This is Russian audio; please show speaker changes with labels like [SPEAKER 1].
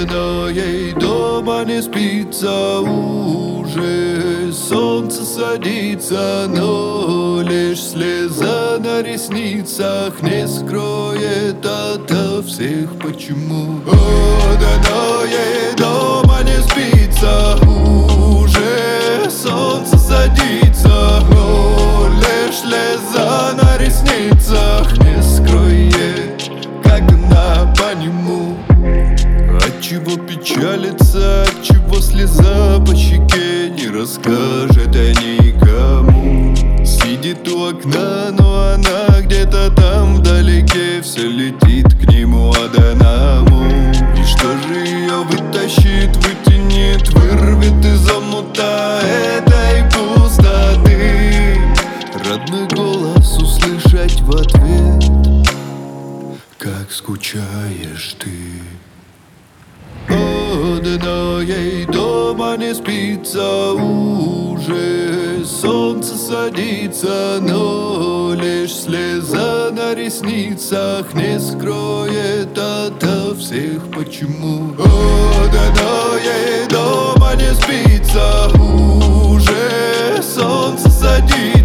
[SPEAKER 1] но ей дома не спится уже. Солнце садится, но лишь слеза на ресницах не скроет ото всех почему. О, да, но ей дома не спится уже. Солнце садится, но лишь слеза на ресницах не скроет, как она по нему. Отчего печалится, отчего слеза по щеке не расскажет никому. Сидит у окна, но она где-то там вдалеке, все летит к нему одному. И что же ее вытащит, вытянет, вырвет из омута этой пустоты? Родной голос услышать в ответ: как скучаешь ты. О, да, но ей дома не спится уже. Солнце садится, но лишь слеза на ресницах не скроет ото всех почему. О, да, но ей дома не спится уже. Солнце садится,